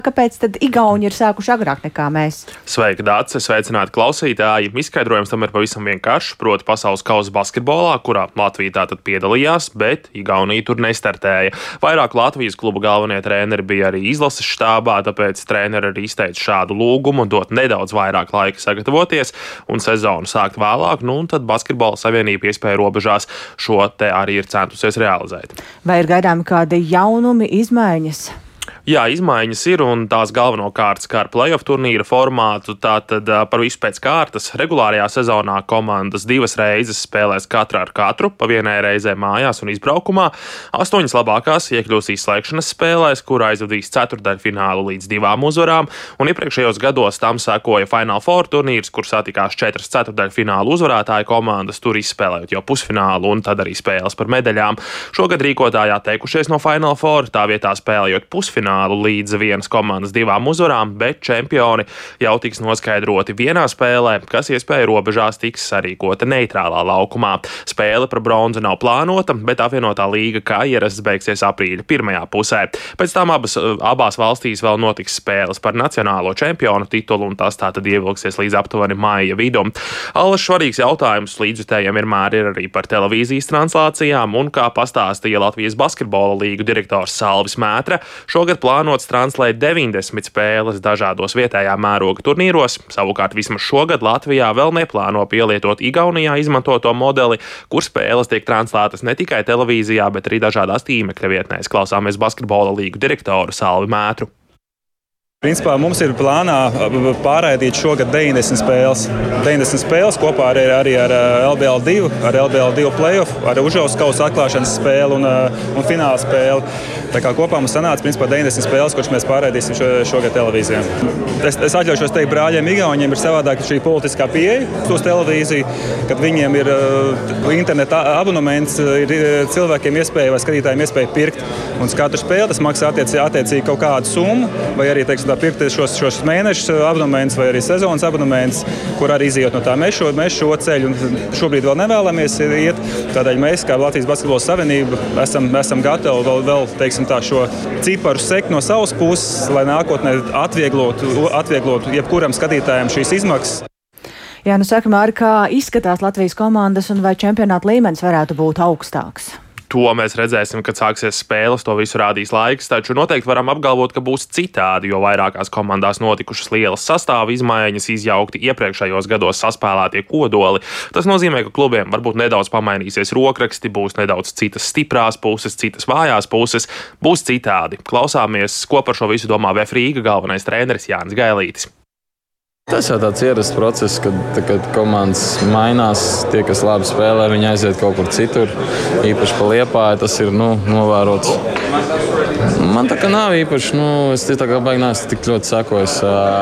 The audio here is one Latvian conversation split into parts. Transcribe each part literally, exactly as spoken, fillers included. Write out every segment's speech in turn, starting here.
Kāpēc tad Igauni ir sākuši agrāk nekā mēs? Sveika, Dāce! Sveicināti klausītāji! Izskaidrojums tam ir pavisam vienkāršs, proti pasaules kausa basketbolā, kurā Latvija tātad piedalījās, bet Igaunija tur nestartēja. Vairāk Latvijas klubu galvenie treneri bija arī izlases štābā, tāpēc treneri arī izteica šādu lūgumu dot nedaudz vairāk laika sagatavoties un sezonu sākt vēlāk, nu un tad Basketbola savienība iespēja robežās šo te arī ir centusies realizēt. Vai ir gaidāmi kādi jaunumi, izmaiņas? Jā, izmaiņas ir, un tās galvenokārt skar playoff turnīra formātu. Tātad par visu pēc kārtas regulārajā sezonā komandas divas reizes spēlēs katra ar katru, pa vienai reizē mājās un izbraukumā. Astoņas labākās iekļūs izslēgšanas spēlēs, kur aizvadīs ceturtdaļfinālu līdz divām uzvarām, un iepriekšējos gados tam sekoja Final Four turnīrs, kur satikās četras ceturtdaļfinālu uzvarētāju komandas, tur izspēlējot jau pusfinālu un tad arī spēles par medaļām. Šogad rīkotāji atteikušies no Final Four, tā vietā spēlējot pusfinālu līdz vienas komandas divām uzvarām, bet čempioni jau tiks noskaidroti vienā spēlē, kas iespēja robežās tiks sarīkota neitrālā laukumā. Spēle par bronzu nav plānota, bet apvienotā līga kā ierasts beigsies aprīļa pirmajā pusē. Pēc tam abas, abās valstīs vēl notiks spēles par nacionālo čempionu titulu, un tas tātad ievilksies līdz aptuveni maija vidum. Allaž svarīgs jautājums līdzjutējiem vienmēr ir arī par televīzijas translācijām, un kā pastāstīja Latvijas basketbola līgu direktors Salvis Mētra, šogad plānots translēt deviņdesmit spēles dažādos vietējā mēroga turnīros. Savukārt vismaz šogad Latvijā vēl neplāno pielietot Igaunijā izmantoto modeli, kur spēles tiek translētas ne tikai televīzijā, bet arī dažādās tīmekļa vietnēs. Klausāmies basketbola līgu direktoru Salvi Mētru. Principā mums ir plānā pārraidīt šogad deviņdesmit spēles. deviņdesmit spēles kopā arī, arī ar L B L divi, ar L B L divi playoff, ar Užauskas kausa atklāšanas spēli un, un fināla spēli. Tā kā kopā mums sanāca principā deviņdesmit spēles, kurš mēs pārraidīsim šo, šogad televīzijā. Es, es atļaušos teikt, brāļiem Igauniem ir savādāk šī politiskā pieeja uz televīziju, kad viņiem ir uh, interneta abonements, ir cilvēkiem iespēja vai skatītājiem iespēja pirkt. Un katru spēli tas maksā attiecīgi, attiecīgi kaut kādu summu, vai arī, teiksim, pirkt šos, šos mēnešus abonements vai arī sezonas abonements, kur arī izjūt no tā. Mēs šo, mēs šo ceļu šobrīd vēl nevēlamies iet. Tādēļ mēs, kā Latvijas basketbola savienība, esam, esam gatavi vēl, vēl teiksim, tā, šo ciparu sekt no savas puses, lai nākotnē atvieglotu, atvieglotu jebkuram skatītājam šīs izmaksas. Jā, nu sākumā arī kā izskatās Latvijas komandas un vai čempionāta līmenis varētu būt augstāks? To mēs redzēsim, kad sāksies spēles, to visu rādīs laiks, taču noteikti varam apgalvot, ka būs citādi, jo vairākās komandās notikušas lielas sastāva izmaiņas, izjaukti iepriekšējos gados saspēlētie kodoli. Tas nozīmē, ka klubiem varbūt nedaudz pamainīsies rokraksti, būs nedaudz citas stiprās puses, citas vājās puses, būs citādi. Klausāmies, ko par šo visu domā V F Rīga galvenais treneris Jānis Gailītis. Tas jau tāds ierasts process, kad, kad komandas mainās, tie, kas labi spēlē, viņi aiziet kaut kur citur. Īpaši pa Liepāju tas ir nu, novērots. Man tā kā nav īpaši, nu, es tā kā baigi neesmu tik ļoti sekojis,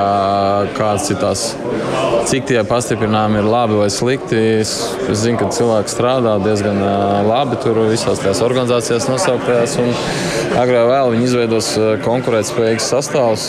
kāds ir tās, cik tie pastiprinājumi ir labi vai slikti. Es, es zinu, ka cilvēki strādā diezgan labi tur visās tajās organizācijās nosauktajās, un agrāk vēl viņi izveidos konkurētspējīgus sastāvus.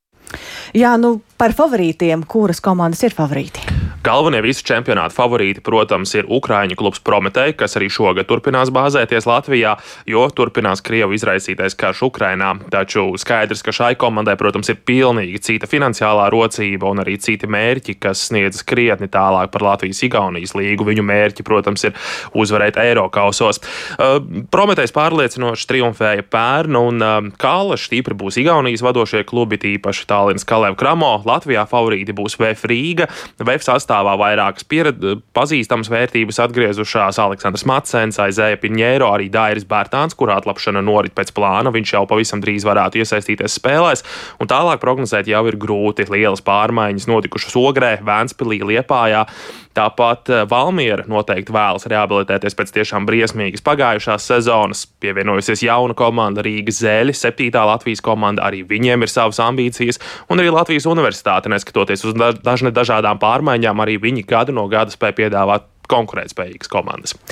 Jā, nu par favorītiem, kuras komandas ir favorīti? Galvenie visu čempionātu favorīti, protams, ir Ukraiņu klubs Prometei, kas arī šogad turpinās bāzēties Latvijā, jo turpinās Krievu izraisītais karš Ukrainā. Taču skaidrs, ka šai komandai, protams, ir pilnīgi cita finansiālā rocība un arī citi mērķi, kas sniedzas krietni tālāk par Latvijas-Igaunijas līgu. Viņu mērķi, protams, ir uzvarēt Eirokausos. Prometejs pārliecinoši triumfēja pērn, un Kālaši stipri būs Igaunijas vadošie klubi, tīpaši Tallinas Kalev Kramo. Latvijā favorīti būs V F Rīga. V F sastāvā vairākas piered, pazīstamas vērtības atgriezušās Aleksandrs Matsens, Aizēja Piņēro, arī Dairis Bērtāns, kurā atlapšana norit pēc plāna. Viņš jau pavisam drīz varētu iesaistīties spēlēs, un tālāk prognozēt jau ir grūti. Lielas pārmaiņas notikušas Ogrē, Vēnspilī, Liepājā. Tāpat Valmiera noteikti vēlas rehabilitēties pēc tiešām briesmīgas pagājušās sezonas. Pievienojusies jauna komanda Rīga Zeļi, septītā Latvijas komanda, arī viņiem ir savas ambīcijas, un arī Latvijas universitāte, neskatoties uz dažne dažādām pārmaiņām, arī viņi gadu no gada spēja piedāvāt konkurētspējīgas komandas.